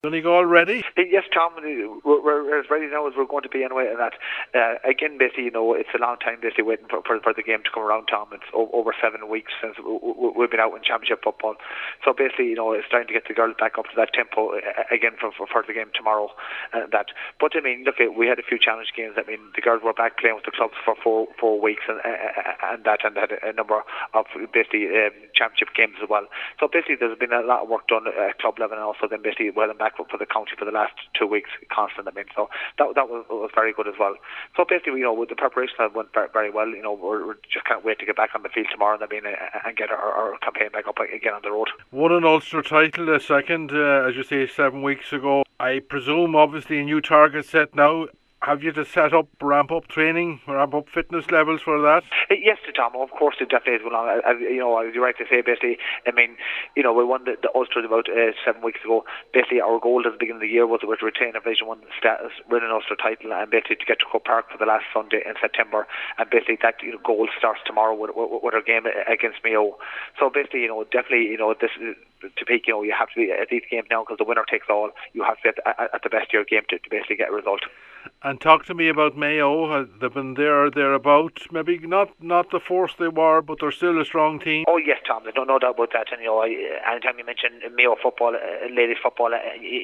Donegal ready? Yes, Tom, we're as ready now as we're going to be anyway. And that, again, basically, it's a long time basically waiting for the game to come around, Tom. It's over 7 weeks since we've been out in championship football. So basically, it's time to get the girls back up to that tempo again for the game tomorrow. But I mean, look, we had a few challenge games. I mean, the girls were back playing with the clubs for four weeks and had a number of basically championship games as well. So basically, there's been a lot of work done at club level and also then basically well and back for the county for the last 2 weeks constant. I mean, so that was very good as well. So basically, with the preparation that went very well. We're just can't wait to get back on the field tomorrow and get our campaign back up again on the road. Won an Ulster title, a second, as you say, 7 weeks ago. I presume, obviously, a new target set now. Have you to ramp up training, ramp up fitness levels for that? Yes, Tom. Of course, it definitely is going on. As you're right to say, basically, I mean, we won the Ulster about 7 weeks ago. Basically, our goal at the beginning of the year was to retain a Division 1 status, win an Ulster title, and basically to get to Croke Park for the last Sunday in September. And basically, that goal starts tomorrow with our game against Mayo. So basically, definitely, this is to peak. You have to be at these games now because the winner takes all. You have to be at the best of your game to basically get a result. And talk to me about Mayo. They've been there or thereabouts. Maybe not the force they were, but they're still a strong team. Oh yes, Tom. There's no doubt about that. And anytime you mention Mayo football, ladies football,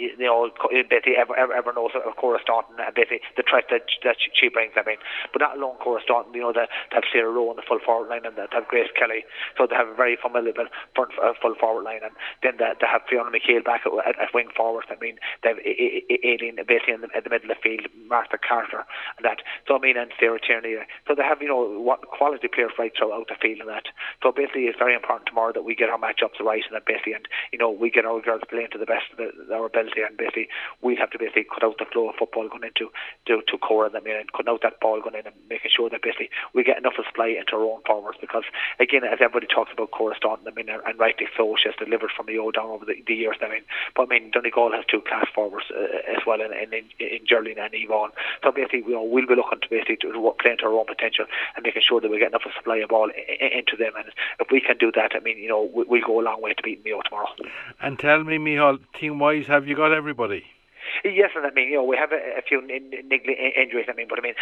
basically everyone knows of Cora Staunton and basically the threat that she brings. I mean, but not alone Cora Staunton. That have Sarah Rowe on the full forward line and that have Grace Kelly. So they have a very formidable full forward line, and then they have Fiona McHale back at wing forward. I mean, they have Aileen basically in the middle of the field, Martha Carter, and that. So I mean, and Sarah Tierney. So they have what quality players right throughout the field and that. So basically, it's very important tomorrow that we get our matchups right and that basically, and we get our girls playing to the best of our ability, and basically we have to basically cut out the flow of football going into to Cora. I mean, and cutting out that ball going in and making sure that basically we get enough of supply into our own forwards, because again, as everybody talks about Cora Staunton, I mean, and rightly so, she has delivered from the old down over the years. I mean, but I mean, Donegal has two class forwards as well in Geraldine and Yvonne. So basically, we'll be looking to basically to play into our own potential and making sure that we get enough of supply of ball into them. And if we can do that, I mean, we'll go a long way to beating Mayo tomorrow. And tell me, Micheál, team-wise, have you got everybody? Yes, and I mean, we have a few niggly injuries. I mean, but I mean,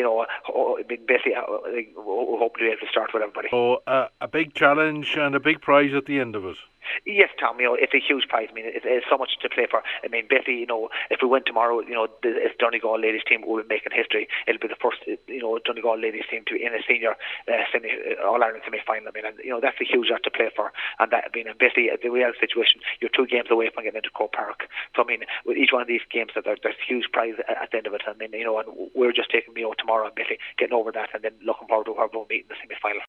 basically, we'll hope to be able to start with everybody. So a big challenge and a big prize at the end of it. Yes, Tom. It's a huge prize. I mean, it's so much to play for. I mean, basically, if we win tomorrow, it's Donegal ladies team will be making history. It'll be the first, Donegal ladies team to be in a senior All Ireland semi-final. I mean, and that's a huge lot to play for. And that, I mean, and basically, the real situation, you're 2 games away from getting into Croke Park. So I mean, with each one of these games, there's huge prize at the end of it. I mean, and we're just taking Mayo tomorrow and basically getting over that, and then looking forward to whoever we'll meet in the semi-final.